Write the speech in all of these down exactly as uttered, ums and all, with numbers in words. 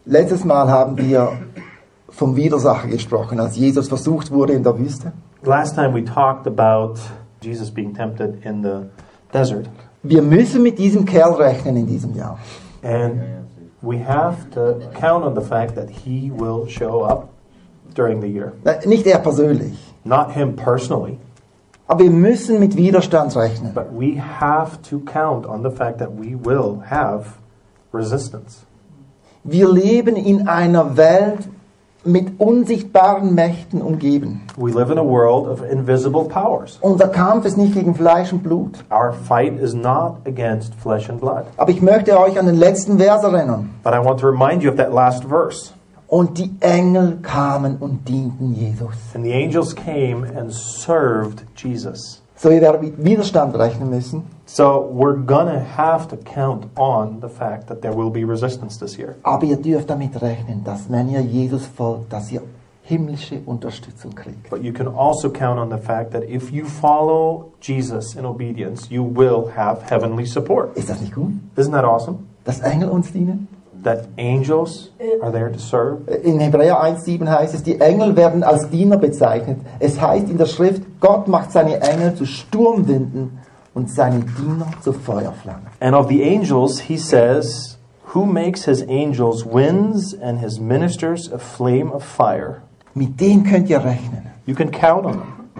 Letztes Mal haben wir vom Widersacher gesprochen, als Jesus versucht wurde in der Wüste. Last time we talked about Jesus being tempted in the desert. Wir müssen mit diesem Kerl rechnen in diesem Jahr. And we have to count on the fact that he will show up during the year. Nicht er persönlich. Not him personally. Aber wir müssen mit Widerstand rechnen. But we have to count on the fact that we will have resistance. Wir leben in einer Welt mit unsichtbaren Mächten umgeben. We live in a world of invisible powers. Unser Kampf ist nicht gegen Fleisch und Blut. Our fight is not against flesh and blood. Aber ich möchte euch an den letzten Vers erinnern. But I want to remind you of that last verse. Und die Engel kamen und dienten Jesus. And the angels came and served Jesus. So, wir werden mit Widerstand rechnen müssen. So we're gonna have to count on the fact that there will be resistance this year. Aber ihr dürft damit rechnen, dass wenn ihr Jesus folgt, dass ihr himmlische Unterstützung kriegt. But you can also count on the fact that if you follow Jesus in obedience, you will have heavenly support. Ist das nicht gut? Isn't that awesome? Dass Engel uns dienen? That angels are there to serve. In Hebräer eins sieben heißt es, die Engel werden als Diener bezeichnet. Es heißt in der Schrift, Gott macht seine Engel zu Sturmwinden und seine Diener zu Feuerflammen. And of the angels, he says, who makes his angels winds and his ministers a flame of fire. Mit dem könnt ihr rechnen. You can count on them.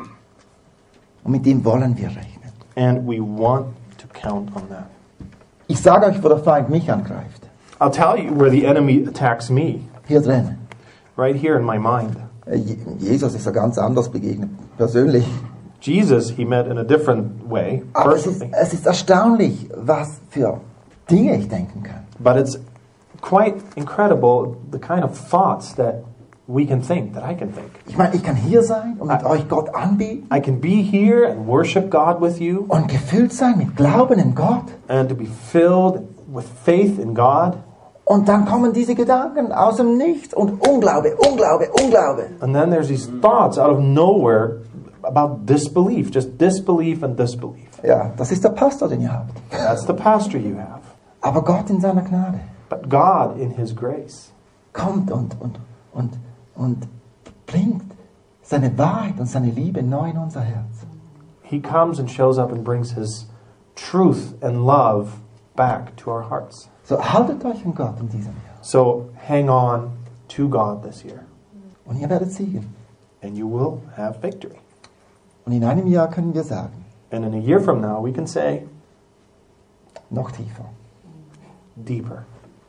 Und mit dem wollen wir rechnen. And we want to count on that. Ich sage euch, wo der Feind mich angreift. I'll tell you where the enemy attacks me. Hier drin. Right here in my mind. Jesus ist ja ganz anders begegnet, persönlich. Jesus, he met in a different way, Aber es ist, personally. es ist erstaunlich, was für Dinge ich denken kann. But it's quite incredible the kind of thoughts that we can think, that I can think. Ich meine, ich kann hier sein und mit I- euch Gott anbeten I can be here and worship God with you und gefüllt sein mit Glauben in Gott. and to be filled with faith in God. Und dann kommen diese Gedanken aus dem Nichts und Unglaube, Unglaube, Unglaube. And then there's these thoughts out of nowhere about disbelief, just disbelief and disbelief. Ja, das ist der Pastor, den ihr habt. That's the pastor you have. Aber Gott in seiner Gnade But God in his grace kommt und, und, und, und bringt seine Wahrheit und seine Liebe neu in unser Herz. he comes and shows up and brings his truth and love back to our hearts. So haltet euch an Gott in diesem Jahr. So hang on to God this year Und ihr werdet siegen. and you will have victory. Und in einem Jahr können wir sagen, And in a year from now we can say noch tiefer. deeper.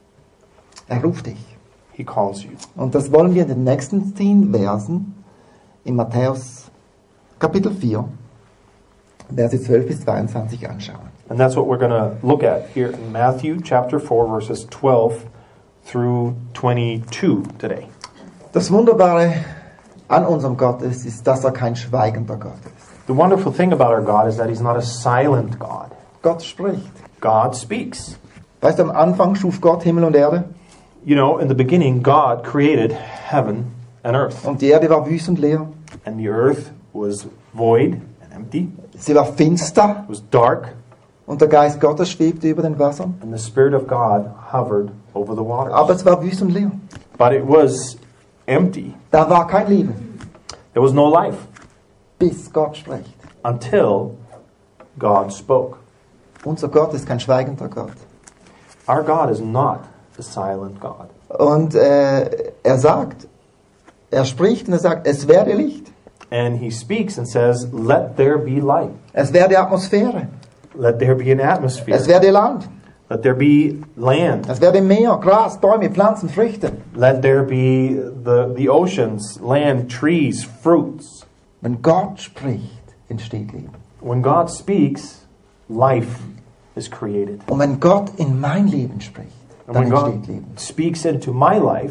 Er ruft dich. He calls you. Und das wollen wir in den nächsten zehn Versen in Matthäus Kapitel vier, Verse zwölf bis zweiundzwanzig anschauen. And that's what we're going to look at here in Matthew chapter four verses twelve through twenty-two today. Das Wunderbare an unserem Gott ist, ist, dass er kein schweigender Gott ist. The wonderful thing about our God is that he's not a silent God. Gott spricht. God speaks. Weißt du, am Anfang schuf Gott Himmel und Erde You know, in the beginning God created heaven and earth. und die Erde war wüst und leer. And the earth was void and empty. Sie war finster It was dark. und der Geist Gottes schwebte über den Wassern. And the Spirit of God hovered over the waters. Aber es war wüst und leer. But it was empty. Da war kein Leben, There was no life bis Gott spricht. until God spoke. Unser Gott ist kein schweigender Gott. Our God is not a silent God. Und äh, er sagt, er spricht und er sagt, es werde Licht, And he speaks and says, let there be light. es werde Atmosphäre, Let there be an atmosphere. es werde Land, Let there be land. es werde Meer, Gras, Bäume, Pflanzen, Früchte. Let there be the, the oceans, land, trees, fruits. Wenn Gott spricht, entsteht Leben. When God speaks, life is created. Und wenn Gott in mein Leben spricht, And dann when entsteht God Leben. speaks into my life,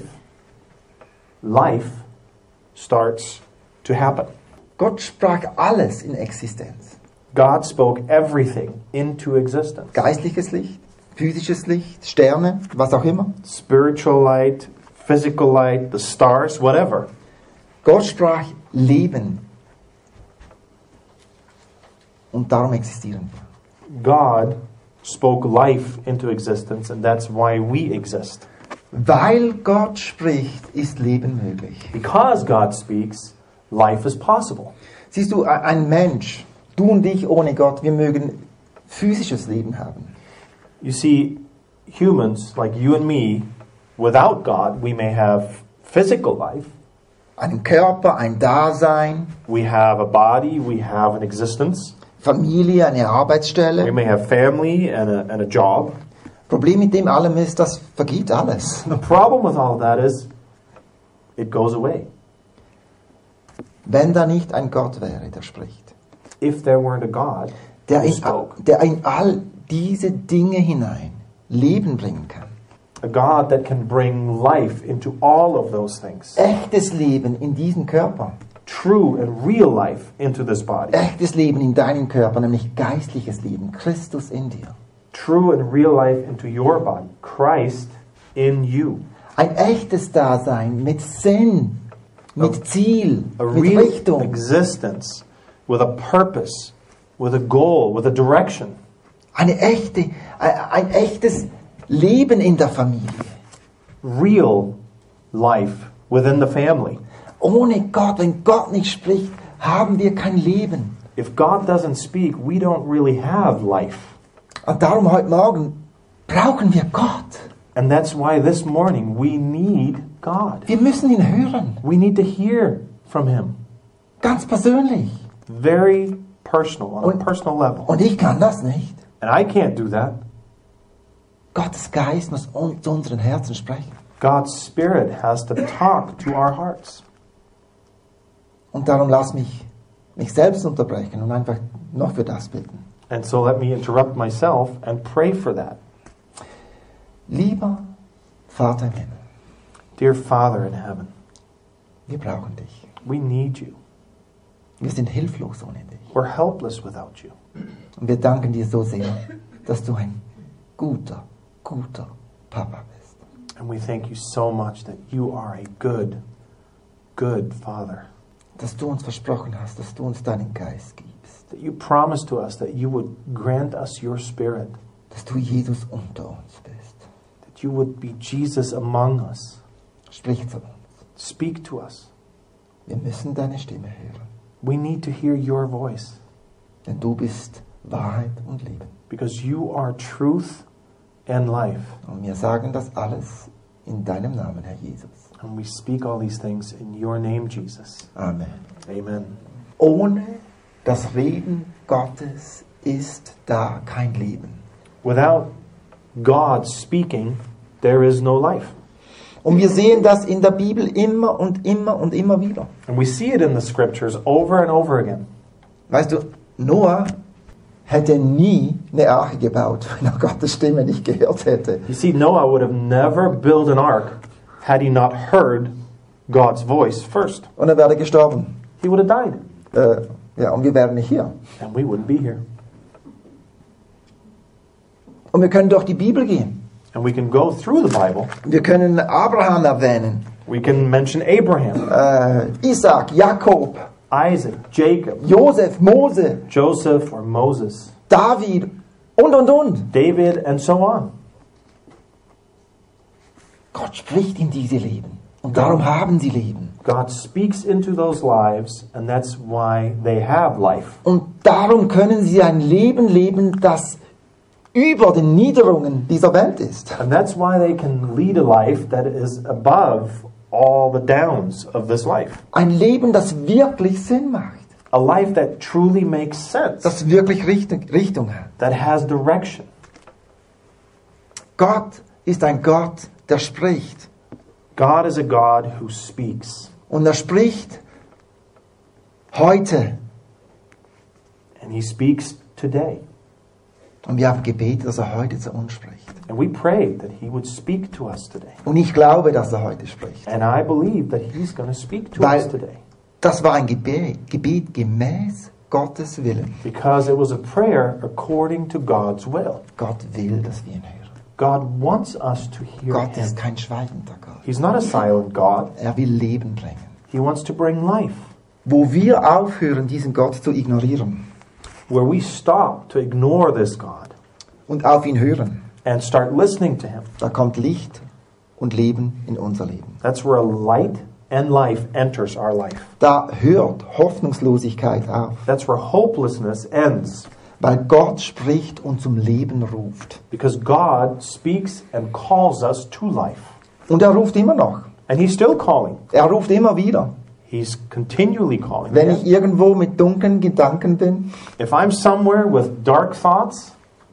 life starts to happen. Gott sprach alles in Existenz. God spoke everything into existence. Geistliches Licht, physisches Licht, Sterne, was auch immer. Spiritual light, physical light, the stars, whatever. Gott sprach Leben. Und darum existieren wir. God spoke life into existence, and that's why we exist. Weil Gott spricht, ist Leben möglich. Because God speaks, life is possible. Siehst du, ein Mensch, du und ich ohne Gott, wir mögen physisches Leben haben. You see, humans like you and me, without God, we may have physical life. Einen Körper, ein Dasein, We have a body, we have an existence. Familie, eine We Arbeitsstelle. may have family and a, and a job. Problem mit dem allem ist, das vergeht alles. The problem with all of that is it goes away. Wenn da nicht ein Gott wäre, der spricht. If there weren't a God Der who in, spoke, der in all diese Dinge hinein Leben bringen kann. a God that can bring life into all of those things, Echtes Leben in diesen Körper. true and real life into this body, Echtes Leben in deinem Körper, nämlich geistliches Leben. Christus in dir. true and real life into your body, Christ in you. Ein echtes Dasein mit Sinn, mit Ziel, A mit real Richtung. existence with a purpose, with a goal, with a direction. Eine echte, ein, ein echtes Leben in der Familie. Real life within the family. Ohne Gott, wenn Gott nicht spricht, haben wir kein Leben. If God doesn't speak, we don't really have life. Und darum heute Morgen brauchen wir Gott. And that's why this morning we need God. Wir müssen ihn hören. We need to hear from Him. Ganz persönlich. Very personal, on a Und- personal level. Und ich kann das nicht. And I can't do that. Gottes Geist muss un- zu unseren Herzen sprechen. God's Spirit has to talk to our hearts. Und darum lass mich mich selbst unterbrechen und einfach noch für das beten. And so let me interrupt myself and pray for that. Lieber Vater im Himmel, Dear Father in heaven, wir brauchen dich. we need you. Wir sind hilflos ohne dich. We're helpless without you. Und wir danken dir so sehr, dass du ein guter, guter Papa bist. And we thank you so much that you are a good, good Father. Dass du uns versprochen hast, dass du uns deinen Geist gibst. That you promised to us that you would grant us your Spirit. Dass du Jesus unter uns bist. That you would be Jesus among us. Sprich zu uns. Speak to us. Wir müssen deine Stimme hören. We need to hear your voice. Denn du bist Wahrheit und Leben. Because you are truth and life. Und wir sagen das alles in deinem Namen, Herr Jesus. And we speak all these things in your name, Jesus. Amen. Amen. Ohne das Reden Gottes ist da kein Leben. Without God speaking, there is no life. Und wir sehen das in der Bibel immer und immer und immer wieder. And we see it in the scriptures over and over again. Weißt du, Noah hätte nie eine Arche gebaut, wenn er Gottes Stimme nicht gehört hätte. You see, Noah would have never built an ark had he not heard God's voice first. Und er wäre gestorben. He would have died, Äh, ja, und wir wären nicht hier. and we wouldn't be here. Und wir können durch die Bibel gehen. And we can go through the Bible. Wir können Abraham erwähnen, We can mention Abraham, äh, Isaac, Jakob, Isaac, Jacob, Josef, Mose, Joseph, or Moses, David und, und, und. David, and so on. Gott spricht in diese Leben. Und darum haben sie Leben. God speaks into those lives, and that's why they have life. Und darum können sie ein Leben leben, das über den Niederungen dieser Welt ist. And that's why they can lead a life that is above all the downs of this life. Ein Leben, das wirklich Sinn macht. A life that truly makes sense, Das wirklich Richtung, Richtung hat. that has direction. Gott ist ein Gott, der spricht. God is a God who speaks. Und er spricht heute. And He speaks today. Und wir haben gebetet, dass er heute zu uns spricht. And we pray that He would speak to us today. Und ich glaube, dass er heute spricht. And I believe that He's going to speak to Weil us today. das war ein Gebet, Gebet gemäß Gottes Willen. Because it was a prayer according to God's will. Gott will, dass wir ihn hören. God wants us to hear Gott Him. ist kein schweigender Gott. He's not a silent God. Er will Leben bringen. He wants to bring life. Wo wir aufhören, diesen Gott zu ignorieren Where we stop to ignore this God und auf ihn hören, and start listening to Him, da kommt Licht und Leben in unser Leben. That's where light and life enters our life. Da hört Hoffnungslosigkeit auf, That's where hopelessness ends. weil Gott spricht und zum Leben ruft. Because God speaks and calls us to life. Und er ruft immer noch. And He's still calling. Er ruft immer wieder. He's continually calling. Wenn ich irgendwo mit dunklen Gedanken bin, If I'm somewhere with dark thoughts,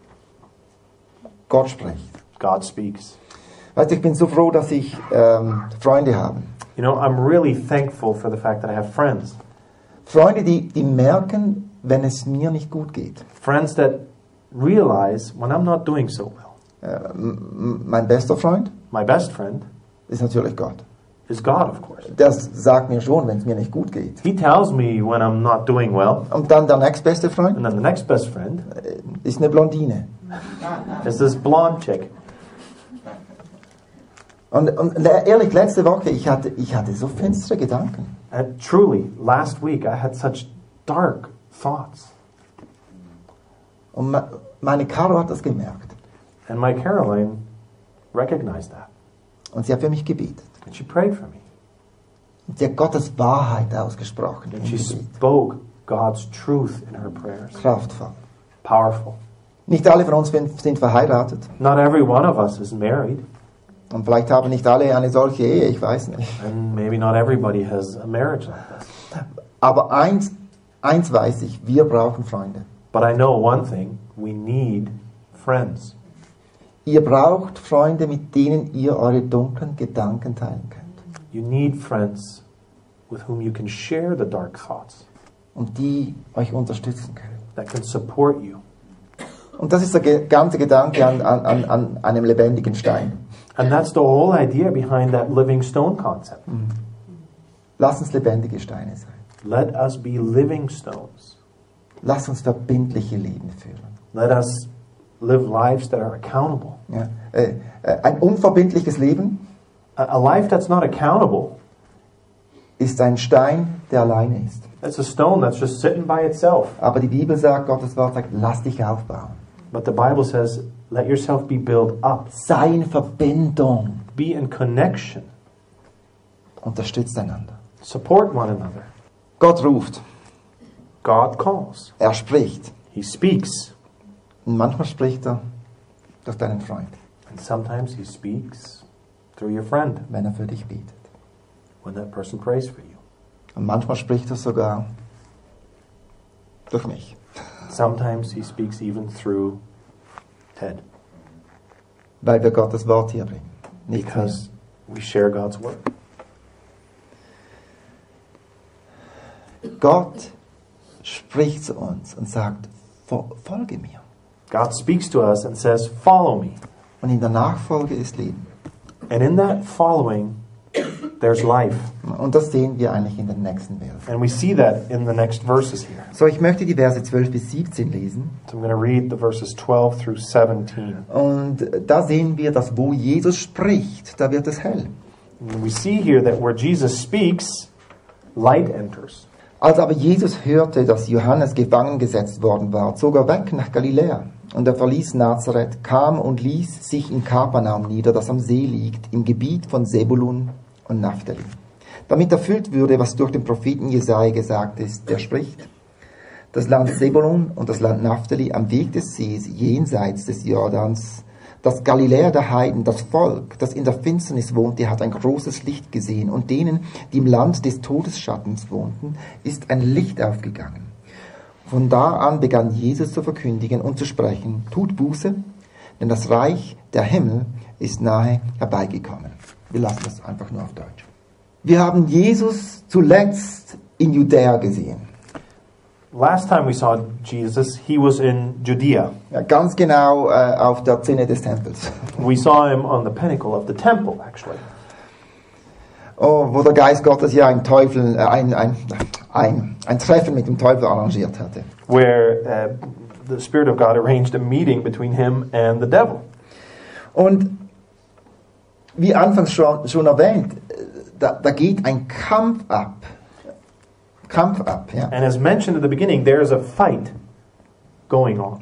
Gott spricht. God speaks. Weißt du, ich bin so froh, dass ich ähm, Freunde habe. You know, I'm really thankful for the fact that I have friends. Freunde, die, die merken, wenn es mir nicht gut geht. Friends that realize when I'm not doing so well. Äh, m- mein bester Freund My best friend ist natürlich Gott. is God, of course. Der sagt mir schon, wenn es mir nicht gut geht. He tells me when I'm not doing well. Und dann der nächstbeste Freund And then the next best friend äh, ist eine Blondine. is this blonde chick. Und, und le- ehrlich, letzte Woche, ich hatte, ich hatte so finstere Gedanken. And truly, last week I had such dark thoughts. Und me- meine Caro hat das gemerkt. And my Caroline recognized that. Und sie hat für mich gebetet. And she prayed for me. Und sie hat Gottes Wahrheit ausgesprochen. And im she Gebet. spoke God's truth in her prayers. Kraftvoll. Powerful. Nicht alle von uns sind sind verheiratet. Not every one of us is married. Und vielleicht haben nicht alle eine solche Ehe, ich weiß nicht. And maybe not everybody has a marriage like this. Aber eins, eins weiß ich, wir brauchen Freunde. But I know one thing. We need friends. Ihr braucht Freunde, mit denen ihr eure dunklen Gedanken teilen könnt. You need friends with whom you can share the dark thoughts. Und die euch unterstützen können. That can support you. Und das ist der ge- ganze Gedanke an, an, an, an einem lebendigen Stein. And that's the whole idea behind that living stone concept. Lass uns lebendige Steine sein. Let us be living stones. Lass uns verbindliche Leben führen. Let us live lives that are accountable. Ja? Äh, äh, ein unverbindliches Leben A, a life that's not accountable, ist ein Stein, der alleine ist. that's a stone that's just sitting by itself. Aber die Bibel sagt, Gottes Wort sagt, lass dich aufbauen. But the Bible says, let yourself be built up. Sei in Verbindung. Be in connection. Unterstützt einander. Support one another. Gott ruft. God calls. Er spricht. He speaks. Und manchmal spricht er durch deinen Freund, And sometimes He speaks through your friend wenn er für dich betet. when that person prays for you. Und manchmal spricht er sogar durch mich. Sometimes He speaks even through Ted. Weil wir Gottes Wort hier bringen. Nicht Because we share God's word. mehr. Gott spricht zu uns und sagt, "Fol- folge mir. God speaks to us and says, follow me. Und in der Nachfolge ist Leben. And in that following, there's life. Und das sehen wir eigentlich in den nächsten Versen. And we see that in the next verses here. So, ich möchte die Verse zwölf bis siebzehn lesen. So I'm going to read the verses twelve through seventeen. Und da sehen wir, dass wo Jesus spricht, da wird es hell. And we see here that where Jesus speaks, light enters. Als aber Jesus hörte, dass Johannes gefangen gesetzt worden war, zog er weg nach Galiläa. Und er verließ Nazareth, kam und ließ sich in Kapernaum nieder, das am See liegt, im Gebiet von Sebulun und Naphtali. Damit erfüllt würde, was durch den Propheten Jesaja gesagt ist, der spricht: Das Land Sebulun und das Land Naphtali am Weg des Sees, jenseits des Jordans, das Galiläa der Heiden, das Volk, das in der Finsternis wohnte, hat ein großes Licht gesehen. Und denen, die im Land des Todesschattens wohnten, ist ein Licht aufgegangen. Von da an begann Jesus zu verkündigen und zu sprechen: Tut Buße, denn das Reich der Himmel ist nahe herbeigekommen. Wir lassen das einfach nur auf Deutsch. Wir haben Jesus zuletzt in Judäa gesehen. Last time we saw Jesus, he was in Judea. Ja, ganz genau äh, auf der Zinne des Tempels. We saw him on the pinnacle of the temple, actually. Oh, wo der Geist Gottes ja ein Teufel, äh, ein, ein, ein, ein Treffen mit dem Teufel arrangiert hatte. Where uh, the Spirit of God arranged a meeting between him and the devil. Und wie anfangs schon, schon erwähnt, da, da geht ein Kampf ab. Kampf ab, ja. And as mentioned at the beginning, there is a fight going on.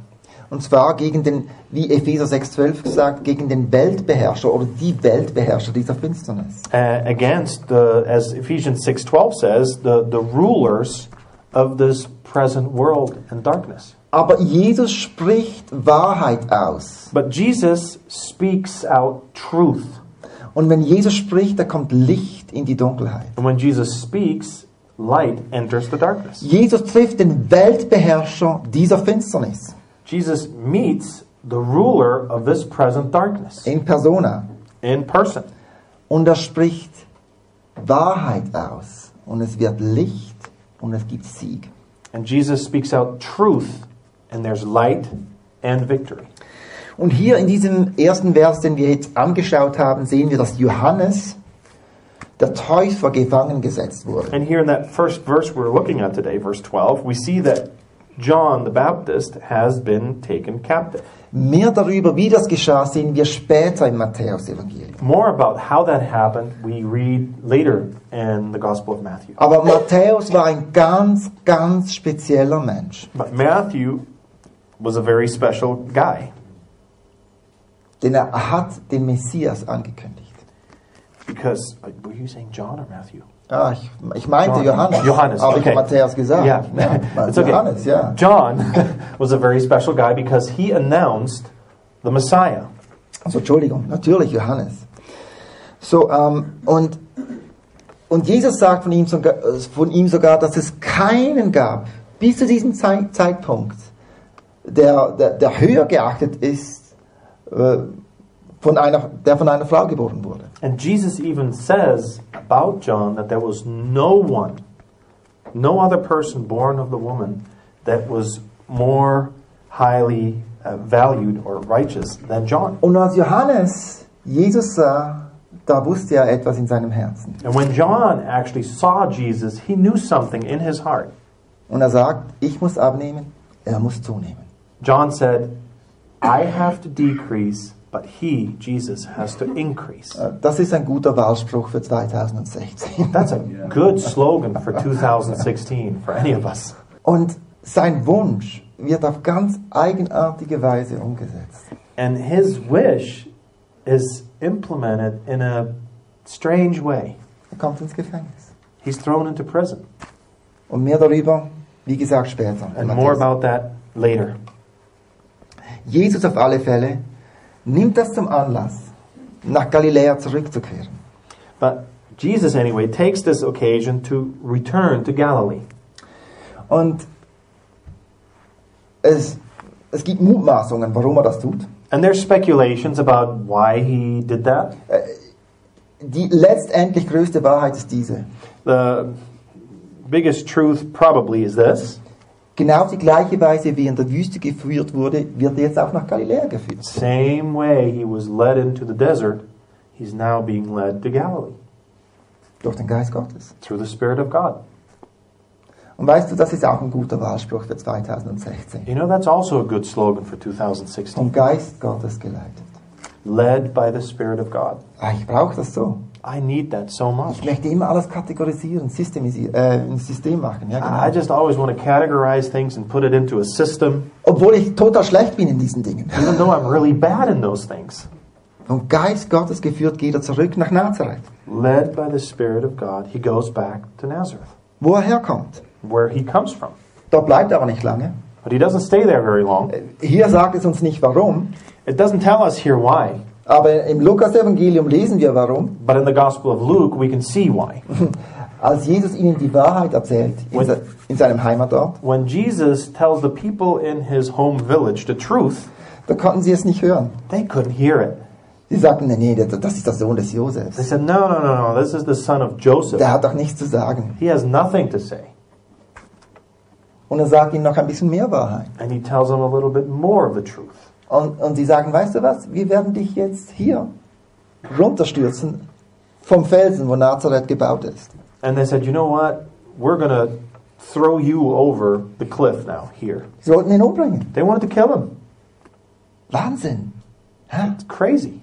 Und zwar gegen den, wie Epheser sechs zwölf gesagt, gegen den Weltbeherrscher oder die Weltbeherrscher dieser Finsternis. Uh, against the, as Ephesians six twelve says, the, the rulers of this present world and darkness. Aber Jesus spricht Wahrheit aus. But Jesus speaks out truth. Und wenn Jesus spricht, da kommt Licht in die Dunkelheit. And when Jesus speaks, light enters the darkness. Jesus trifft den Weltbeherrscher dieser Finsternis. Jesus meets the ruler of this present darkness In persona. in person. Und er spricht Wahrheit aus. Und es wird Licht und es gibt Sieg. And Jesus speaks out truth, and there's light and victory. Und hier in diesem ersten Vers, den wir jetzt angeschaut haben, sehen wir, dass Johannes, der Täufer, gefangen gesetzt wurde. And here in that first verse we're looking at today, verse twelve, we see that John the Baptist has been taken captive. Mehr darüber, wie das geschah, sehen wir später im Matthäus-Evangelium. More about how that happened we read later in the Gospel of Matthew. Aber Matthäus war ein ganz, ganz spezieller Mensch. But Matthew was a very special guy Denn er hat den Messias angekündigt. because, uh, were you saying John or Matthew? Ah, ich, ich meinte John. Johannes. Johannes, Aber ich okay. habe Matthäus gesagt. Yeah, Ja, it's okay. Johannes, ja. John was a very special guy because he announced the Messiah. Also Entschuldigung, natürlich Johannes. So, ähm, und, und Jesus sagt von ihm, sogar, von ihm sogar, dass es keinen gab, bis zu diesem Zeit, Zeitpunkt, der, der, der höher geachtet ist, äh, von einer, der von einer Frau geboren wurde. And Jesus even says about John that there was no one, no other person born of the woman that was more highly uh, valued or righteous than John. Und als Johannes Jesus sah, da wusste er etwas in seinem Herzen. And when John actually saw Jesus, he knew something in his heart. Und er sagt, ich muss abnehmen, er muss zunehmen. John said, I have to decrease, but he, Jesus, has to increase. Äh, Das ist ein guter Wahlspruch für zwanzig sechzehn. That's a good slogan for two thousand sixteen for any of us. Und sein Wunsch wird auf ganz eigenartige Weise umgesetzt. And his wish is implemented in a strange way. Er kommt ins Gefängnis. He's thrown into prison. Und mehr darüber, wie gesagt, später. And more about that later. Jesus auf alle Fälle nimmt das zum Anlass, nach Galiläa zurückzukehren. But Jesus, anyway, takes this occasion to return to Galilee. Und es, es gibt Mutmaßungen, warum er das tut. And there's speculations about why he did that. Die letztendlich größte Wahrheit ist diese. The biggest truth probably is this. Genau auf die gleiche Weise, wie er in der Wüste geführt wurde, wird er jetzt auch nach Galiläa geführt. Same way he was led into the desert, he's now being led to Galilee Durch den Geist Gottes. through the Spirit of God. Und weißt du, das ist auch ein guter Wahlspruch für zwanzig sechzehn. You know, that's also a good slogan for two thousand sixteen. Vom Geist Gottes geleitet. Led by the Spirit of God. Ah, ich brauche das so. I need that so much. Ich möchte immer alles kategorisieren, systemisieren, äh, ein System machen. Ja, genau. I just always want to categorize things and put it into a system, Obwohl ich total schlecht bin in diesen Dingen. even though I'm really bad in those things. Vom Geist Gottes geführt geht er zurück nach Nazareth, Led by the Spirit of God, he goes back to Nazareth, wo er herkommt. where he comes from. Dort bleibt er aber nicht lange. But he doesn't stay there very long. Hier sagt es uns nicht warum, It doesn't tell us here why, aber im Lukas-Evangelium lesen wir warum. but in the Gospel of Luke we can see why. Als Jesus ihnen die Wahrheit erzählt in, se in seinem Heimatort, When Jesus tells the people in his home village the truth, da konnten sie es nicht hören. they couldn't hear it. Sie sagten, nee, nee, das das ist der Sohn des They Josefs. said, no, no, no, no, this is the son of Joseph. Der hat doch nichts zu sagen. He has nothing to say. Und er sagt ihnen noch ein bisschen mehr Wahrheit. And he tells them a little bit more of the truth. Und, und sie sagen, weißt du was, wir werden dich jetzt hier runterstürzen vom Felsen, wo Nazareth gebaut ist. And they said, you know what? We're going to throw you over the cliff now, here. Sie wollten ihn umbringen. They wanted to kill him. Wahnsinn. Hä? It's crazy.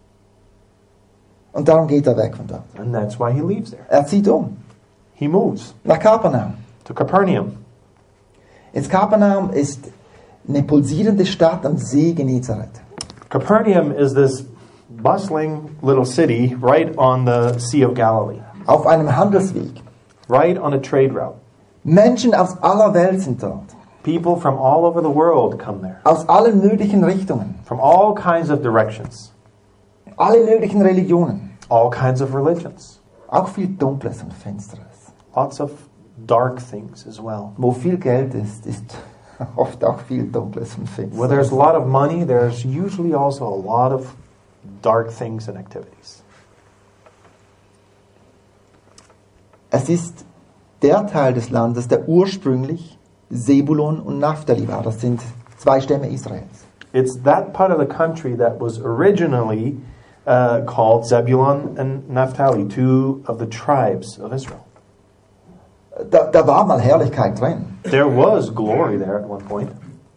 Und darum geht er weg von dort. And that's why he leaves there. Er zieht um He moves nach Kapernaum. to Capernaum. Jetzt Kapernaum ist, eine pulsierende Stadt am See Genezareth. Capernaum is this bustling little city right on the Sea of Galilee, Auf einem Handelsweg. right on a trade route. Menschen aus aller Welt sind dort. People from all over the world come there, Aus allen möglichen Richtungen. from all kinds of directions, Alle möglichen Religionen. all kinds of religions, Auch viel Dunkles und Finsteres. lots of dark things as well. Wo viel Geld ist, ist oft auch viel Dunkles und Where there's Finsteres. a lot of money, there's usually also a lot of dark things and activities. Es ist der Teil des Landes, der ursprünglich Sebulon und Naphtali war. Das sind zwei Stämme Israels. It's that part of the country that was originally uh, called Zebulun and Naphtali, two of the tribes of Israel. Da, da war mal Herrlichkeit drin. There was glory there at one point,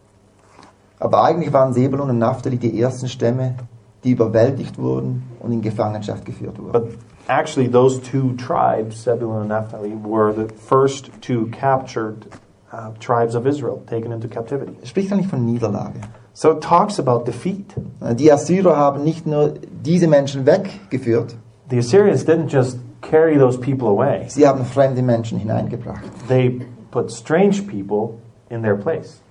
Aber eigentlich waren Sebulon und Naphtali die ersten Stämme, die überwältigt wurden und in Gefangenschaft geführt wurden. but actually those two tribes, Zebulun and Naphtali, were the first two captured uh, tribes of Israel, taken into captivity. Es spricht eigentlich von Niederlage. So it talks about defeat. Die Assyrer haben nicht nur diese Menschen weggeführt, The Assyrians didn't just carry those people away. sie haben fremde Menschen hineingebracht. They put strange people in their place.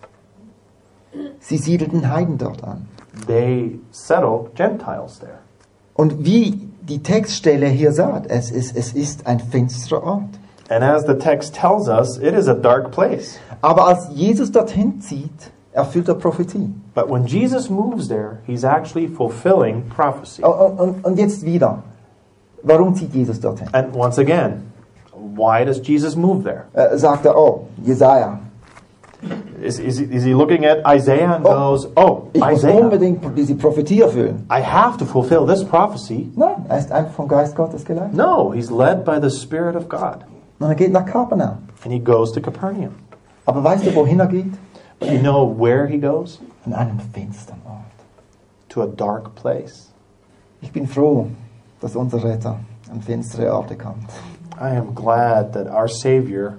Sie siedelten Heiden dort an. They settled Gentiles there. Und wie die Textstelle hier sagt, es ist, es ist ein finsterer Ort. And as the text tells us, it is a dark place. Aber als Jesus dorthin zieht, erfüllt er Prophetie. But when Jesus moves there, he's actually fulfilling prophecy. Und, und, und jetzt wieder, warum zieht Jesus dorthin? And once again, why does Jesus move there? Äh, sagt er, oh, Jesaja, Is, is, he, is he looking at Isaiah and Oh, goes, oh, ich muss Isaiah, unbedingt diese Prophetie erfüllen. I have to fulfill this prophecy? Nein, er ist einfach vom Geist Gottes geleitet. No, he's led by the Spirit of God. Und er geht nach Kapernaum. And he goes to Capernaum. Aber weißt du, wohin er geht? But you know where he goes? An einen finsteren Ort. To a dark place. Ich bin froh, dass unser Retter an finstere Orte kommt. I am glad that our Savior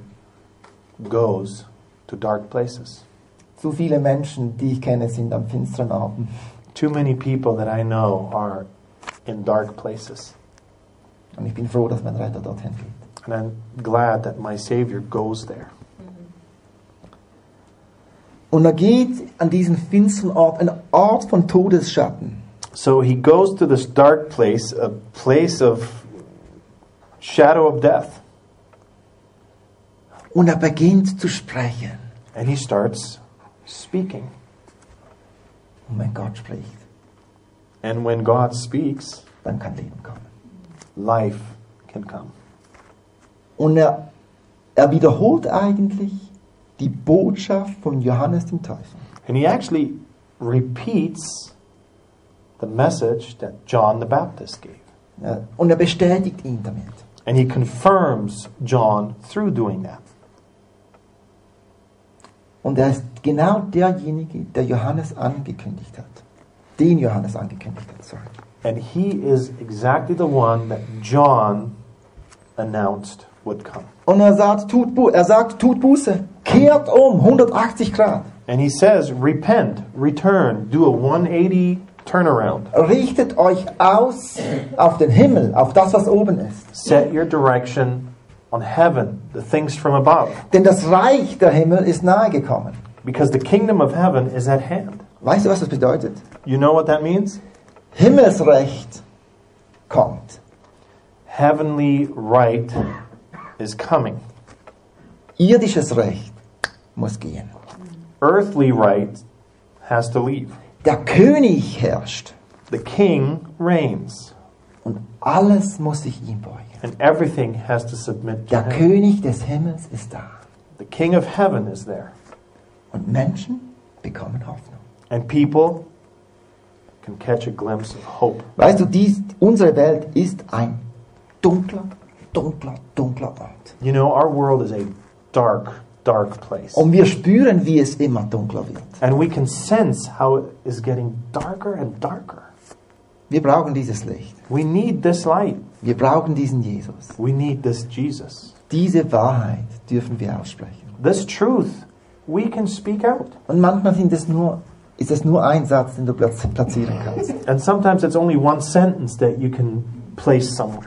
goes to dark places. Zu viele Menschen, die ich kenne, sind an finsteren Orten. Too many people that I know are in dark places. Und ich bin froh, dass mein Retter dorthin geht. And I'm glad that my Savior goes there. Und er geht an diesen finsteren Ort, ein Ort von Todesschatten. So he goes to this dark place, a place of shadow of death. Und er beginnt zu sprechen. And he starts speaking. Und wenn Gott spricht, And when God speaks, dann kann Leben kommen. life can come. Und er, er wiederholt eigentlich die Botschaft von Johannes dem Täufer. And he actually repeats the message that John the Baptist gave. Ja, und er bestätigt ihn damit. And he confirms John through doing that. Und er ist genau derjenige, der Johannes angekündigt hat. Den Johannes angekündigt hat, sorry. And he is exactly the one that John announced would come. Und er sagt, tut, Bu er sagt, tut Buße, kehrt um, hundertachtzig Grad. And he says, repent, return, do a one eighty turnaround. Richtet euch aus auf den Himmel, auf das, was oben ist. Set your direction on heaven, the things from above. Denn das Reich der Himmel ist nahe gekommen. Because the kingdom of heaven is at hand. Weißt du, was das bedeutet? You know what that means? Himmelsrecht kommt. Heavenly right is coming. Irdisches Recht muss gehen. Earthly right has to leave. Der König herrscht The king reigns. und alles muss sich ihm beugen. And everything has to submit to Der him. König des Himmels ist da The king of heaven is there. und Menschen bekommen Hoffnung. And people can catch a glimpse of hope. Weißt du, dies, unsere Welt ist ein dunkler, dunkler, dunkler Ort. You know, our world is a dark, dark place. Und wir spüren, wie es immer dunkler wird. And we can sense how it is getting darker and darker. Wir brauchen dieses Licht. We need this light. Wir brauchen diesen Jesus. We need this Jesus. Diese Wahrheit dürfen wir aussprechen. This truth we can speak out. Und manchmal sind es nur, ist es nur ein Satz, den du platz- platzieren kannst. And sometimes it's only one sentence that you can place somewhere.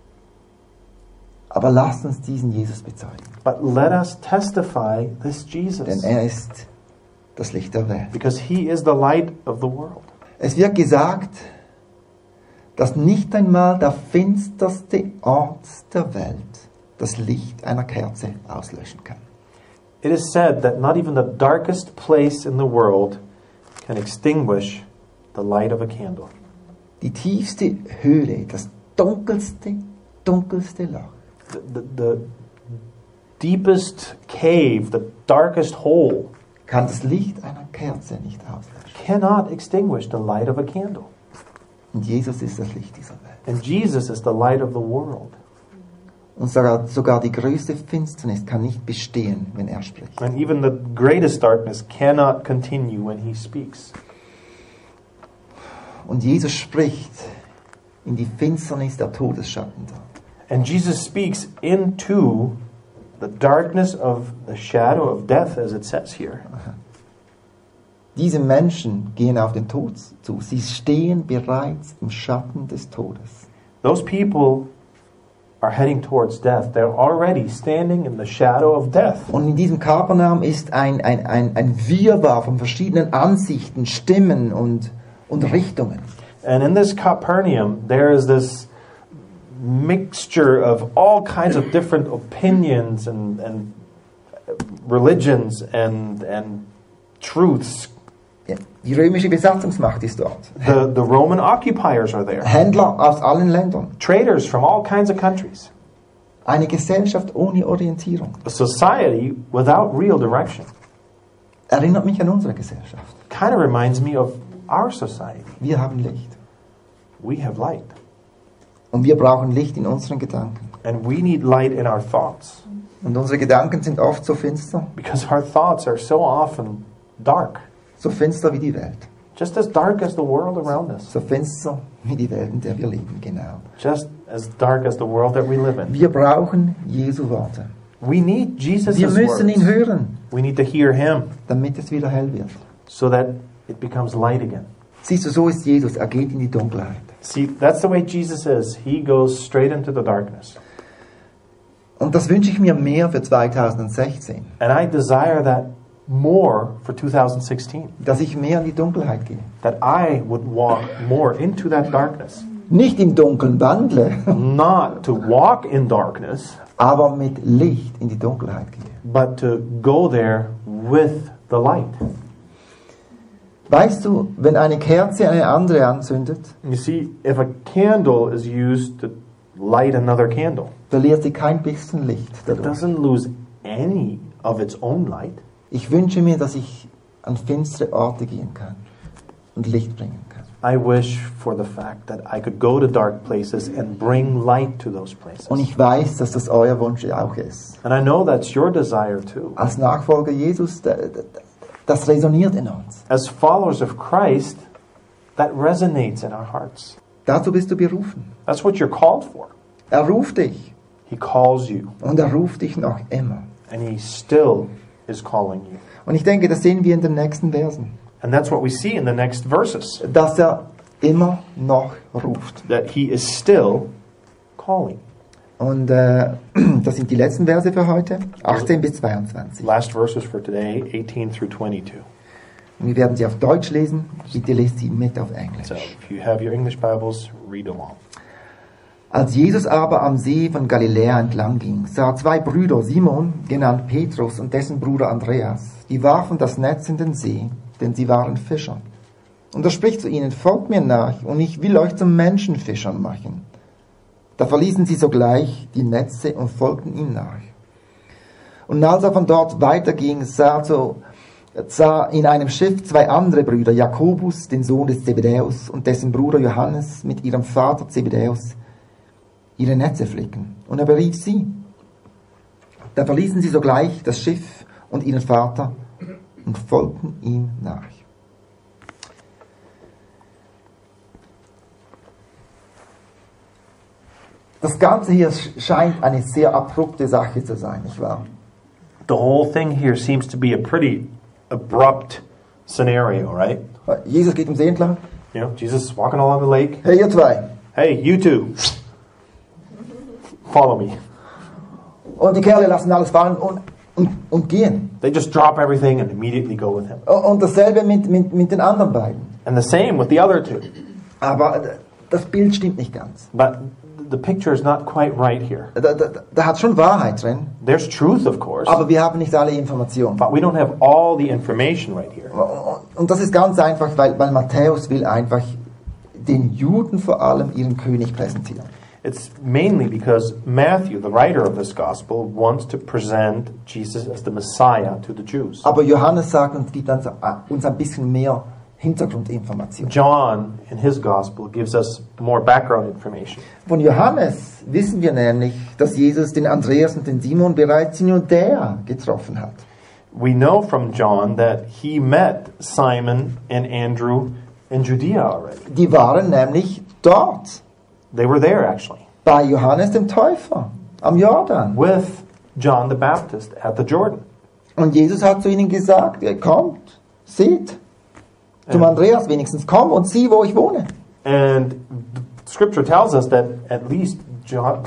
Aber lasst uns diesen Jesus bezeugen. But let us testify this Denn Jesus, er ist das Licht der Welt. because he is the light of the world. Es wird gesagt, dass nicht einmal der finsterste Ort der Welt das Licht einer Kerze auslöschen kann. It is said that not even the darkest place in the world can extinguish the light of a candle. Die tiefste Höhle, das dunkelste, dunkelste Loch, The, the, the deepest cave, the darkest hole, kann das Licht einer Kerze nicht auslöschen. cannot extinguish the light of a candle. Und Jesus ist das Licht dieser Welt. And Jesus is the light of the world. Und sogar, sogar die größte Finsternis kann nicht bestehen, wenn er spricht. And even the greatest darkness cannot continue when he speaks. Und Jesus spricht in die Finsternis der Todesschatten da. And Jesus speaks into the darkness of the shadow of death, as it says here. Diese Menschen gehen auf den Tod zu. Sie stehen bereits im Schatten des Todes. Those people are heading towards death. They're already standing in the shadow of death. Und in diesem Kapernaum ist ein, ein, ein, ein Wirrwarr von verschiedenen Ansichten, Stimmen und, und Richtungen. And in this Capernaum, there is this mixture of all kinds of different opinions and, and religions and, and truths. Ja, die römische Besatzungsmacht ist dort. The, the Roman occupiers are there. Händler aus allen Ländern. Traders from all kinds of countries. Eine Gesellschaft ohne Orientierung. A society without real direction. Erinnert mich an unsere Gesellschaft. Kind of reminds me of our society. Wir haben Licht. We have light. Und wir brauchen Licht in unseren Gedanken. And we need light in our thoughts. Und unsere Gedanken sind oft so finster, Because our thoughts are so often dark. so finster wie die Welt. Just as dark as the world around us. So finster wie die Welt, in der wir leben, genau. Just as dark as the world that we live in. Wir brauchen Jesu Worte. We need Jesus' Wir müssen ihn words. hören, We need to hear him damit es wieder hell wird. so that it becomes light again. Siehst du, so ist Jesus. Er geht in die Dunkelheit. See, that's the way Jesus is. He goes straight into the darkness. Und das wünsche ich mir mehr für zweitausendsechzehn. And I desire that more for two thousand sixteen. Dass ich mehr in die Dunkelheit gehe. That I would walk more into that darkness. Nicht im Dunkeln wandle, Not to walk in darkness, aber mit Licht in die Dunkelheit gehe. but to go there with the light. Weißt du, wenn eine Kerze eine andere anzündet, You see, if a candle is used to light another candle, verliert sie kein bisschen Licht it dadurch. doesn't lose any of its own light. Ich wünsche mir, dass ich an finstere Orte gehen kann und Licht bringen kann. I wish for the fact that I could go to dark places and bring light to those places. Und ich weiß, dass das euer Wunsch auch ist. And I know that's your desire too. Als Nachfolger Jesus, da- da- das resoniert in uns. As followers of Christ, that resonates in our hearts. Dazu bist du berufen. That's what you're called for. Er ruft dich He calls you, und er ruft dich noch immer. and He still is calling you. Und ich denke, das sehen wir in den nächsten Versen, And that's what we see in the next verses, dass er immer noch ruft. that He is still calling. Und äh, das sind die letzten Verse für heute, achtzehn bis zweiundzwanzig. Last verses for today, eighteen through twenty-two. Und wir werden sie auf Deutsch lesen. Bitte lest sie mit auf Englisch. So if you have your English Bibles, read along. Als Jesus aber am See von Galiläa entlang ging, sah er zwei Brüder, Simon, genannt Petrus, und dessen Bruder Andreas. Die warfen das Netz in den See, denn sie waren Fischer. Und er spricht zu ihnen: Folgt mir nach, und ich will euch zum Menschenfischern machen. Da verließen sie sogleich die Netze und folgten ihm nach. Und als er von dort weiterging, sah, so, sah in einem Schiff zwei andere Brüder, Jakobus, den Sohn des Zebedäus, und dessen Bruder Johannes mit ihrem Vater Zebedäus, ihre Netze flicken. Und er berief sie. Da verließen sie sogleich das Schiff und ihren Vater und folgten ihm nach. Das Ganze hier scheint eine sehr abrupte Sache zu sein, nicht wahr? The whole thing here seems to be a pretty abrupt scenario, right? Jesus geht im See entlang. You know, Jesus is walking along the lake. Hey, ihr zwei. Hey, you two, follow me. Und die Kerle lassen alles fallen und, und, und gehen. They just drop everything and immediately go with him. Und dasselbe mit, mit, mit den anderen beiden. And the same with the other two. Aber das Bild stimmt nicht ganz. But the picture is not quite right here. Da, da, da hat schon Wahrheit drin, There's truth, of course, aber wir haben nicht alle Informationen. but we don't have all the information right here. Und das ist ganz einfach, weil, weil Matthäus will einfach den Juden vor allem ihren König präsentieren. It's mainly because Matthew, the writer of this gospel, wants to present Jesus as the Messiah to the Jews. Aber Johannes sagt und gibt uns, uns ein bisschen mehr Hintergrundinformationen. John, in his gospel, gives us more background information. Von Johannes wissen wir nämlich, dass Jesus den Andreas und den Simon bereits in Judäa getroffen hat. We know from John that he met Simon and Andrew in Judea already. Die waren nämlich dort, They were there, actually, bei Johannes dem Täufer, am Jordan. with John the Baptist at the Jordan. Und Jesus hat zu ihnen gesagt, ihr kommt, seht, zum Ja. Andreas wenigstens, komm und sieh, wo ich wohne. And the scripture tells us that at least John,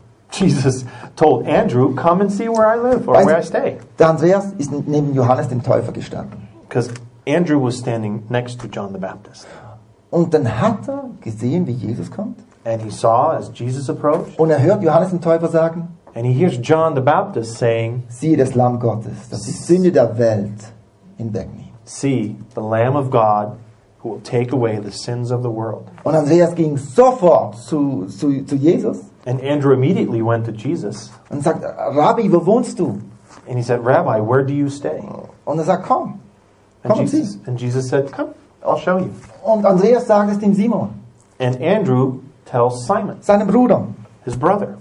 Jesus told Andrew, come and see where I live or Weißt where du, I stay. Der Andreas ist neben Johannes dem Täufer gestanden. Because Andrew was standing next to John the Baptist. Und dann hat er gesehen, wie Jesus kommt. And he saw as Jesus approached, Und er hört Johannes den Täufer sagen, and he hears John the Baptist saying, siehe das Lamm Gottes, das die Sünde der Welt hinwegnimmt. see, the Lamb of God who will take away the sins of the world. Und Andreas ging sofort zu, zu, zu Jesus And Andrew immediately went to Jesus, und sagt, Rabbi, wo wohnst du? and he said, Rabbi, where do you stay? Und er sagt, komm, And komm und sieh. Jesus, and Jesus said, come, I'll show you. Und Andreas sagt es dem Simon, And Andrew tells Simon, seinem Bruder. his brother,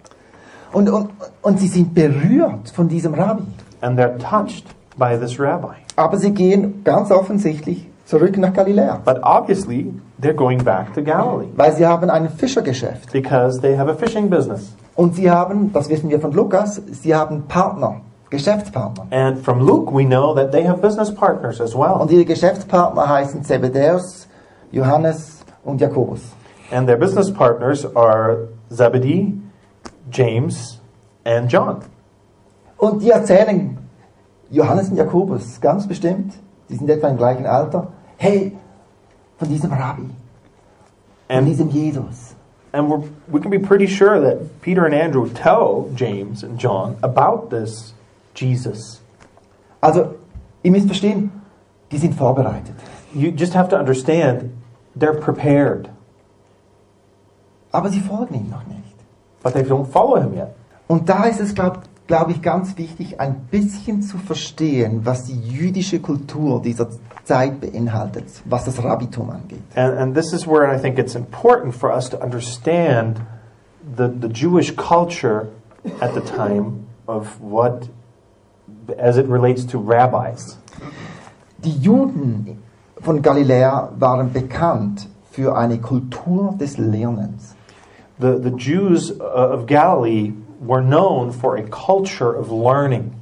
Und, und, und sie sind berührt von diesem Rabbi. and they're touched by this rabbi. Aber sie gehen ganz offensichtlich zurück nach Galiläa. But obviously, they're going back to Galilee Weil sie haben ein Fischergeschäft. because they have a fishing business. Und sie haben, das wissen wir von Lukas, sie haben Partner, Geschäftspartner. And from Luke, we know that they have business partners as well. Und ihre Geschäftspartner heißen Zebedäus, Johannes und Jakobus. And their business partners are Zebedee, James, and John. Und die erzählen Johannes und Jakobus ganz bestimmt, die sind etwa im gleichen Alter, hey, von diesem Rabbi, von And, diesem Jesus. and we're, we can be pretty sure that Peter and Andrew tell James and John about this Jesus. Also, ihr müsst verstehen, die sind vorbereitet. You just have to understand, they're prepared, Aber sie folgen ihm noch nicht. but they don't follow him yet. Und da ist es, glaube glaub ich, ganz wichtig, ein bisschen zu verstehen, was die jüdische Kultur dieser Zeit beinhaltet, was das Rabbitum angeht. And, and this is where I think it's important for us to understand the, the Jewish culture at the time of what, as it relates to rabbis. Die Juden von Galiläa waren bekannt für eine Kultur des Lernens. The, the Jews of Galilee were known for a culture of learning.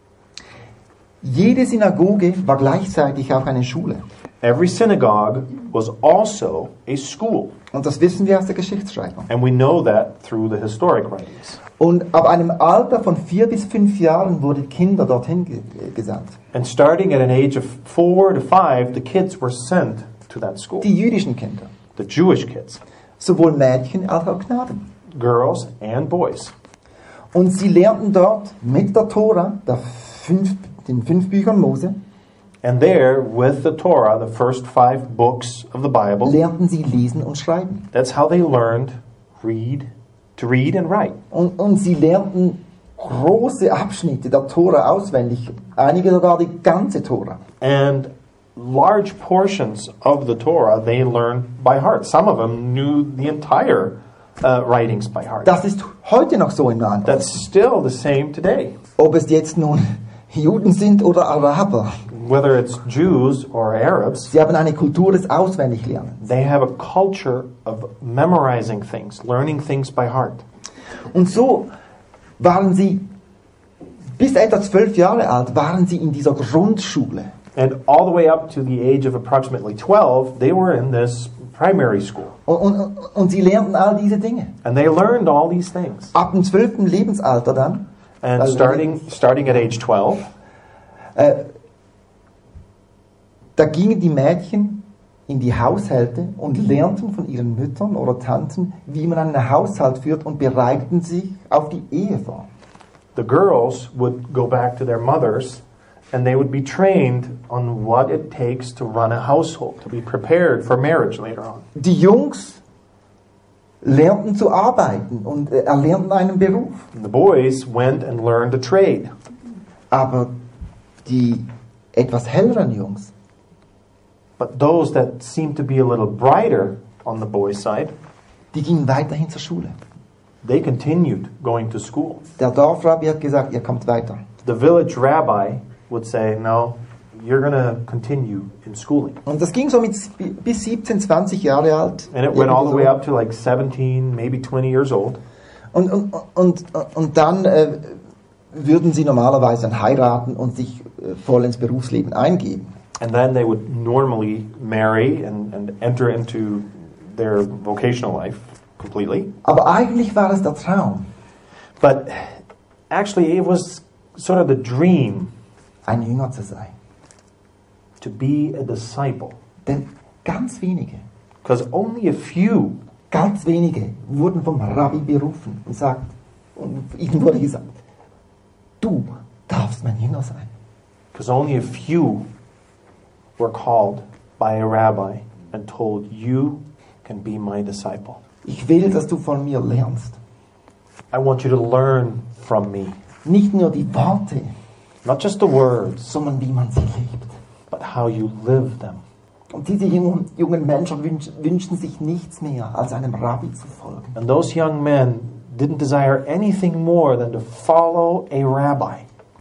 Jede Synagoge war gleichzeitig auch eine Schule. Every synagogue was also a school. Und das wissen wir aus der Geschichtsschreibung. And we know that through the historic writings. Und ab einem Alter von vier bis fünf Jahren wurden Kinder dorthin ge gesandt. And starting at an age of four to five, the kids were sent to that school. Die jüdischen Kinder. The Jewish kids. Sowohl Mädchen als auch Knaben. Girls and boys. Und sie lernten dort mit der Tora, der fünf, den fünf Büchern Mose, And there, with the Torah, the first five books of the Bible, lernten sie lesen und schreiben. that's how they learned read, to read and write. Und, und sie lernten große Abschnitte der Tora auswendig, einige sogar die ganze Tora. And large portions of the Torah they learned by heart. Some of them knew the entire uh, writings by heart. Das ist heute noch so im Nahen That's Osten. still the same today. Ob es jetzt nun Juden sind oder Araber, Whether it's Jews or Arabs, sie haben eine Kultur des Auswendiglernens. they have a culture of memorizing things, learning things by heart. Und so waren sie Bis etwa zwölf Jahre alt waren sie in dieser Grundschule. And all the way up to the age of approximately twelve, they were in this primary school. Und, und, und sie lernten all diese Dinge. And they learned all these things. Ab dem zwölften Lebensalter dann, And Also- starting starting at age twelve, äh, da gingen die Mädchen in die Haushalte und lernten von ihren Müttern oder Tanten, wie man einen Haushalt führt und bereiteten sich auf die Ehe vor. the girls would go back to their mothers and they would be trained on what it takes to run a household, to be prepared for marriage later on. Die Jungs lernten zu arbeiten und äh, erlernten einen Beruf. And the boys went and learned a trade. Aber die etwas helleren Jungs, But those that seemed to be a little brighter on the boys' side, die gingen weiterhin zur Schule. they continued going to school. Der Dorfrabbi hat gesagt, ihr kommt weiter. The village rabbi would say, no, you're going to continue in schooling. Und das ging so mit bis siebzehn, zwanzig Jahre alt. And it went all the way Irgendwo up to like seventeen, maybe twenty years old. so. Und, und, und, und dann äh, würden sie normalerweise dann heiraten und sich äh, voll ins Berufsleben eingeben. And then they would normally marry and, and enter into their vocational life completely. Aber eigentlich war es der Traum, But actually, it was sort of the dream ein Jünger zu sein. to be a disciple. Denn ganz wenige, Because only a few, ganz wenige wurden vom Rabbi berufen und sagt, und ihnen wurde gesagt, du darfst mein Jünger sein. because only a few were called by a rabbi and told, you can be my disciple. Ich will, dass du von mir lernst. I want you to learn from me. Nicht nur die Worte, Not just the words, sondern wie man sie lebt. but how you live them. Und diese jungen, jungen Menschen wünsch, wünschen sich nichts mehr, als einem Rabbi zu folgen. And those young men didn't desire anything more than to follow a rabbi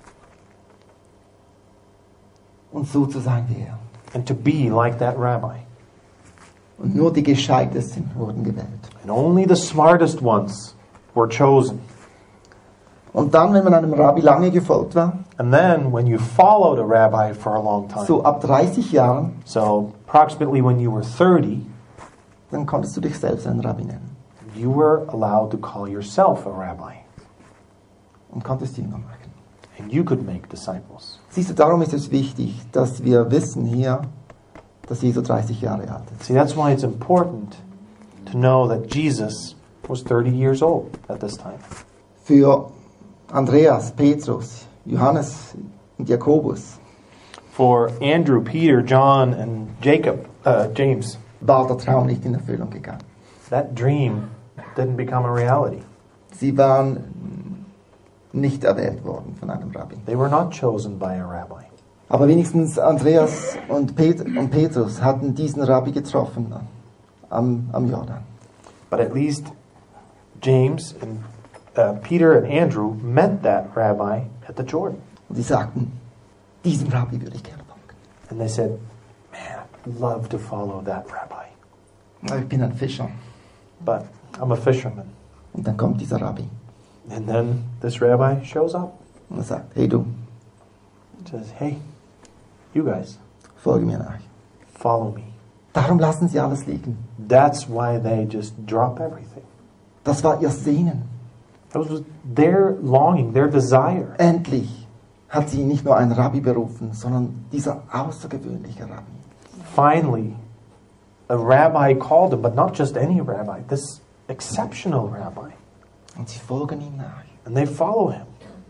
Und so zu sein wie er. and to be like that rabbi. Und nur die Gescheitesten wurden gewählt. And only the smartest ones were chosen. Und dann, wenn man einem Rabbi lange gefolgt war, And then when you followed a rabbi for a long time, so ab dreißig Jahren, so approximately when you were thirty, dann konntest du dich selbst einen Rabbi nennen you were allowed to call yourself a rabbi. und konntest Jünger machen. And you could make disciples. Siehst du, darum ist es wichtig, dass wir wissen hier, dass Jesus dreißig Jahre alt ist. See, that's why it's important to know that Jesus was thirty years old at this time. Für Andreas, Petrus, Johannes und Jakobus For Andrew, Peter, John, and Jacob, uh, James, war der Traum nicht in Erfüllung gegangen. that dream didn't become a reality. Sie waren nicht erwählt worden von einem Rabbi. They were not chosen by a rabbi. Aber wenigstens Andreas und, Pet und Petrus hatten diesen Rabbi getroffen am, am Jordan. But at least James and uh, Peter and Andrew met that rabbi at the Jordan. Und sie sagten, diesem Rabbi würde ich gerne folgen. And they said, man, I'd love to follow that rabbi. Aber ich bin ein Fischer. But I'm a fisherman. Und dann kommt dieser Rabbi And then this rabbi shows up und er sagt, hey du, and says, hey, you guys, folge mir nach. follow me. Darum lassen sie alles liegen. That's why they just drop everything. Das war ihr Sehnen. That was their longing, their desire. Endlich hat sie nicht nur einen Rabbi berufen, sondern dieser außergewöhnliche Rabbi. Finally, a rabbi called him, but not just any rabbi, this exceptional rabbi. Und sie folgen ihm nach. And they follow him.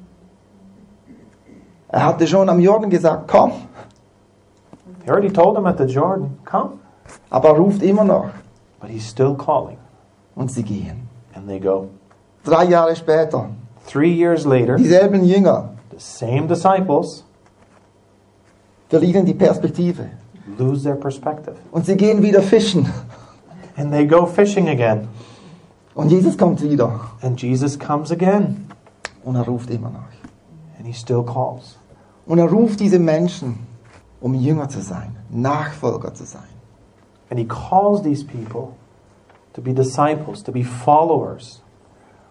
Er hatte schon am Jordan gesagt, komm, He already told him at the Jordan, come. aber er ruft immer noch. But he's still calling. Und sie gehen. And they go. Drei Jahre später, Three years later, dieselben Jünger the same disciples verlieren die Perspektive. lose their perspective. Und sie gehen wieder fischen. And they go fishing again. Und Jesus kommt wieder. And Jesus comes again. Und er ruft immer noch. And he still calls. Und er ruft diese Menschen, um Jünger zu sein, Nachfolger zu sein. And he calls these people to be disciples, to be followers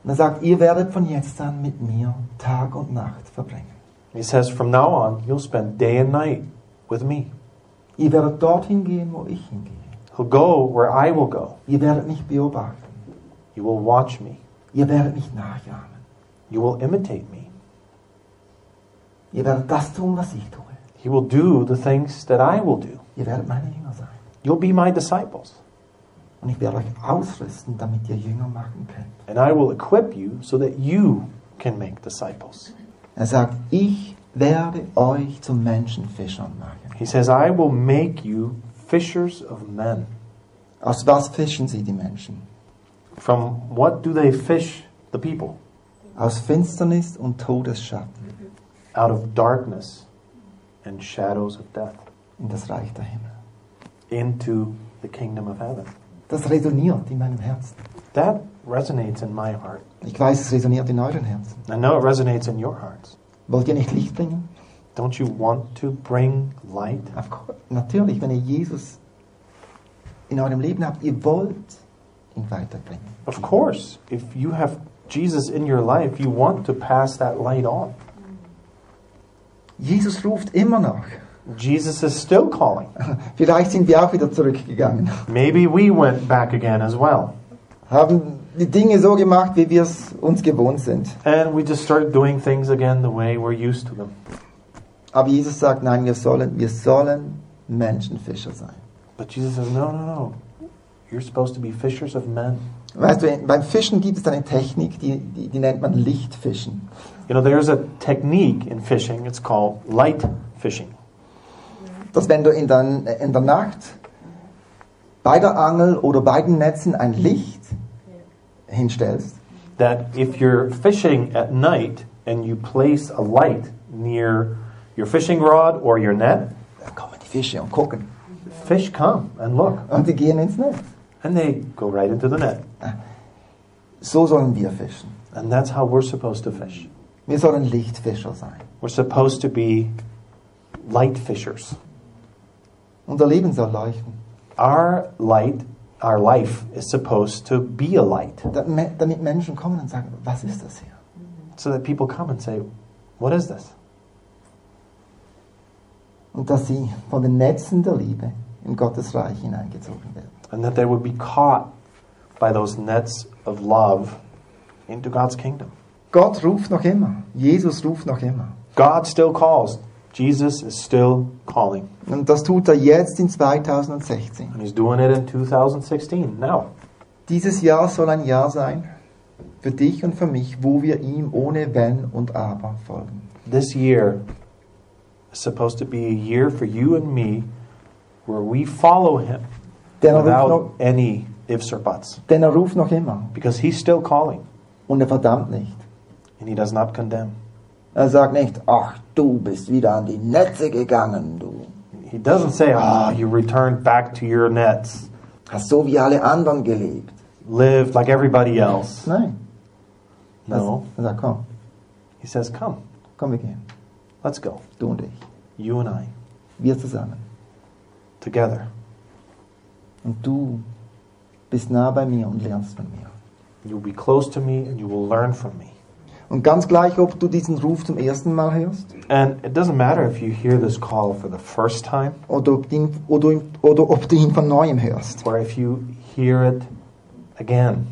Und er sagt, ihr werdet von jetzt an mit mir Tag und Nacht verbringen. He says, from now on, you'll spend day and night with me. Ihr werdet dorthin gehen, wo ich hingehe. He'll go where I will go. Ihr werdet mich beobachten. You will watch me. Ihr werdet mich nachahmen. You will imitate me. Ihr werdet das tun, was ich tue. He will do the things that I will do. Ihr werdet meine Jünger sein. You'll be my disciples. Und ich werde euch ausrüsten, damit ihr Jünger machen könnt. And I will equip you so that you can make disciples. Er sagt, ich werde euch zu Menschenfischern machen. He says, I will make you fishers of men. Aus was fischen sie die Menschen? From what do they fish the people? Aus Finsternis und Todesschatten Out of darkness and shadows of death in das Reich der Himmel. into the kingdom of heaven. Das resoniert in meinem Herzen. That resonates in my heart. Ich weiß, es resoniert in euren Herzen. I know it resonates in your hearts. Wollt ihr nicht Licht bringen? Don't you want to bring light? Of course. Natürlich, wenn ihr Jesus in eurem Leben habt, ihr wollt ihn weiterbringen. Of course, if you have Jesus in your life, you want to pass that light on. Jesus ruft immer noch. Jesus is still calling. Vielleicht sind wir auch wieder zurückgegangen. Maybe we went back again as well. Haben die Dinge so gemacht, wie wir es uns gewohnt sind. And we just started doing things again the way we're used to them. Aber Jesus sagt, nein, wir sollen, wir sollen Menschenfischer sein. But Jesus says, no, no, no. You're supposed to be fishers of men. Weißt du, beim Fischen gibt es eine Technik, die, die, die nennt man Lichtfischen. You know, there's a technique in fishing. It's called light fishing. Dass wenn du in der, in der Nacht bei der Angel oder bei den Netzen ein Licht hinstellst, That if you're fishing at night and you place a light near your fishing rod or your net, dann kommen die Fische und gucken. fish come and look. Und die gehen ins Netz. And they go right into the net. So sollen wir fischen. And that's how we're supposed to fish. Wir sollen Lichtfischer sein. We're supposed to be light fishers. Unser Leben soll leuchten. Our light, our life is supposed to be a light. Damit Menschen kommen und sagen, was ist das hier? So that people come and say, what is this? Und dass sie von den Netzen der Liebe in Gottes Reich hineingezogen werden. And that they would be caught by those nets of love into God's kingdom. Gott ruft noch immer. Jesus ruft noch immer. God still calls. Jesus is still calling. Und das tut er jetzt in zweitausendsechzehn. And he's doing it in two thousand sixteen, now. Dieses Jahr soll ein Jahr sein für dich und für mich, wo wir ihm ohne Wenn und Aber folgen. This year is supposed to be a year for you and me where we follow him Denn er ruft without noch, any ifs or buts. denn er ruft noch immer. Because he's still calling. Und er verdammt nicht. And he does not condemn. Er sagt nicht, ach, du bist wieder an die Netze gegangen, du. He doesn't say, ah, you returned back to your nets. Hast so wie alle anderen gelebt. Lived like everybody else. Nein. No. Er sagt, komm, He says, come, komm, wir gehen. let's go. Du und ich. You and I, Wir zusammen. together. Und du bist nah bei mir und lernst von mir. You'll be close to me and you will learn from me. Und ganz gleich, ob du diesen Ruf zum ersten Mal hörst And it doesn't matter if you hear this call for the first time oder ob, du ihn, oder, oder ob du ihn von Neuem hörst. or if you hear it again.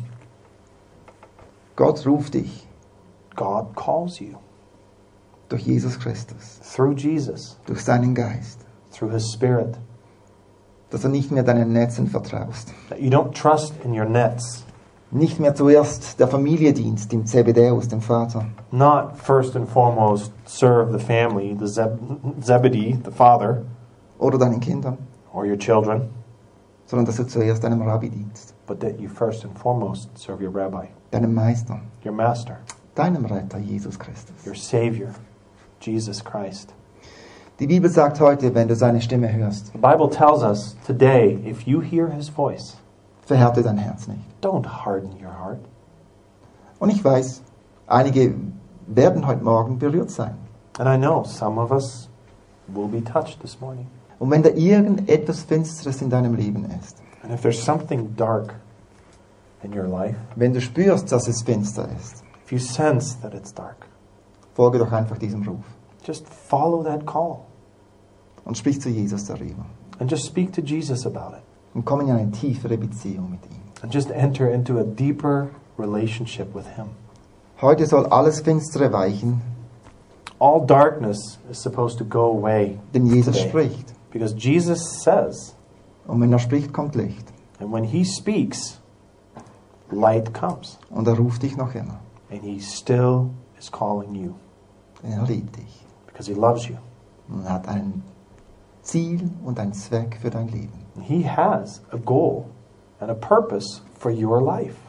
Gott ruft dich God calls you durch Jesus Christus, through Jesus, durch seinen Geist, through his Spirit. dass du nicht mehr deinen Netzen vertraust. That you don't trust in your nets. Nicht mehr zuerst der Familie dienst, dem Zebedäus, dem Vater, Not first and foremost serve the family, the Zeb- Zebedee, the father, oder deinen Kindern, or your children, sondern dass du zuerst deinem Rabbi dienst, but that you first and foremost serve your rabbi, deinem Meister, your master, deinem Retter, Jesus Christus. your Savior, Jesus Christ. Die Bibel sagt heute, wenn du seine Stimme hörst, The Bible tells us today, if you hear his voice, verhärte dein Herz nicht. don't harden your heart. Und ich weiß, einige werden heute Morgen berührt sein. And I know some of us will be touched this morning. Und wenn da irgendetwas Finsteres in deinem Leben ist, And if there's something dark in your life, Wenn du spürst, dass es finster ist, if you sense that it's dark, folge doch einfach diesem Ruf just follow that call und sprich zu Jesus darüber and just speak to Jesus about it. und komm in eine tiefere Beziehung mit ihm. And just enter into a deeper relationship with Him. Heute soll alles Finstere weichen, All darkness is supposed to go away denn Jesus today. spricht. Because Jesus says, Und wenn er spricht, kommt Licht. and when He speaks, light comes. Und er ruft dich noch immer. And He still is calling you Denn er liebt dich. because He loves you. Und er hat ein Ziel und einen Zweck für dein Leben. And He has a goal and a purpose for your life.